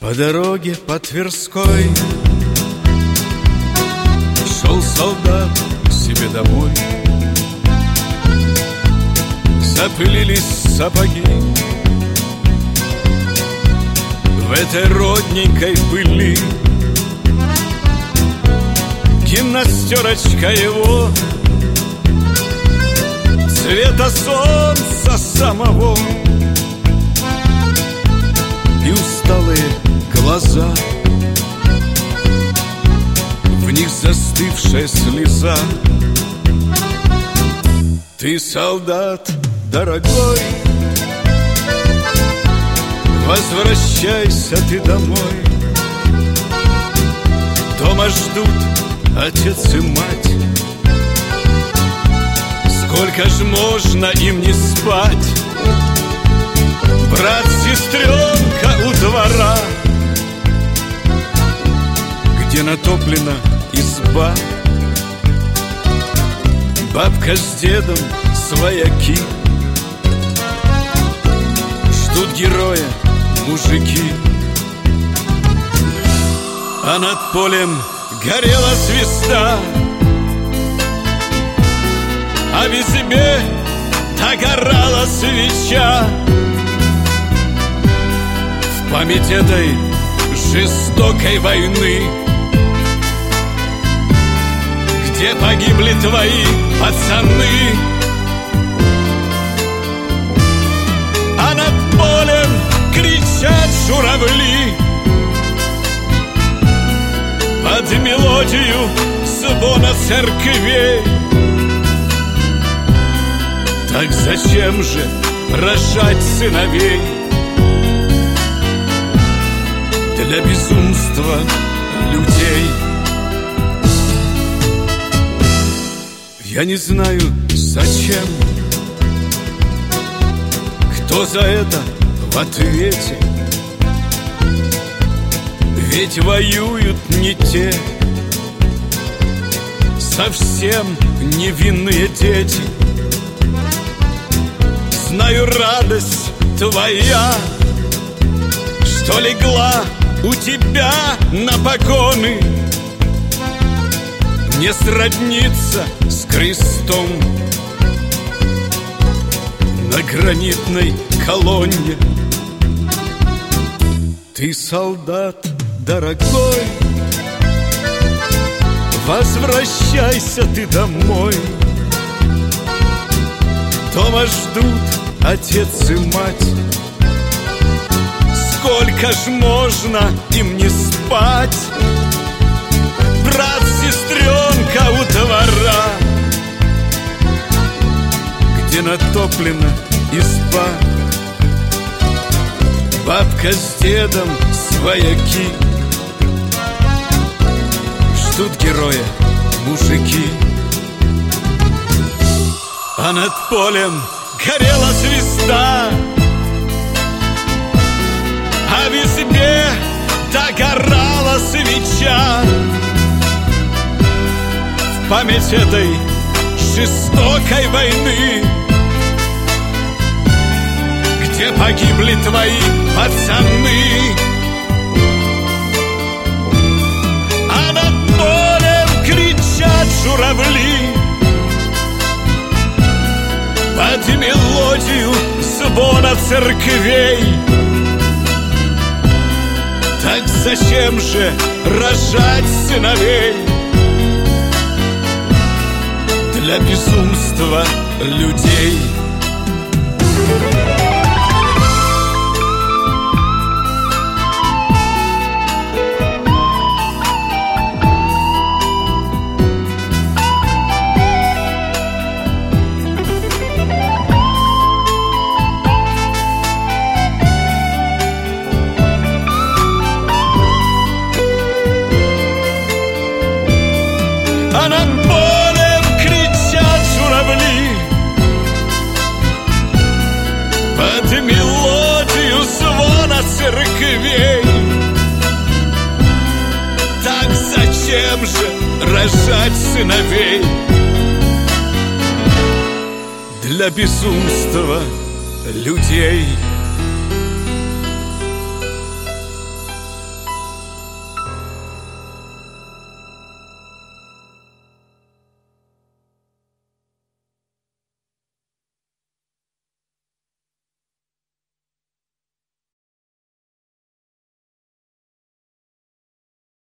По дороге по Тверской шел солдат к себе домой. Запылились сапоги в этой родненькой пыли. Гимнастерочка его цвета солнца самого, и усталые глаза, в них застывшая слеза. Ты, солдат дорогой, возвращайся ты домой. Дома ждут отец и мать. Сколько ж можно им не спать? Брат, сестренка у двора, где натоплена изба. Бабка с дедом свояки, ждут героя мужики. А над полем горела звезда, а в избе догорала свеча. В память этой жестокой войны, где погибли твои пацаны. А над полем кричат журавли под мелодию звона церквей. Так зачем же рожать сыновей для безумства людей? Я не знаю, зачем, кто за это в ответе. Ведь воюют не те, совсем невинные дети. Знаю, радость твоя, что легла у тебя на погоны, не сроднится с крестом на гранитной колонне. Ты, солдат дорогой, возвращайся ты домой. Дома ждут отец и мать. Сколько ж можно им не спать? Брат, сестренка у двора, где натоплена изба. Бабка с дедом свояки, ждут героя мужики. А над полем горела звезда, а в избе догорала свеча. В память этой жестокой войны, где погибли твои пацаны. А над полем кричат журавли под мелодию звона церквей. Так зачем же рожать сыновей для безумства людей? А над полем кричат журавли под мелодию звона церквей. Так зачем же рожать сыновей для безумства людей?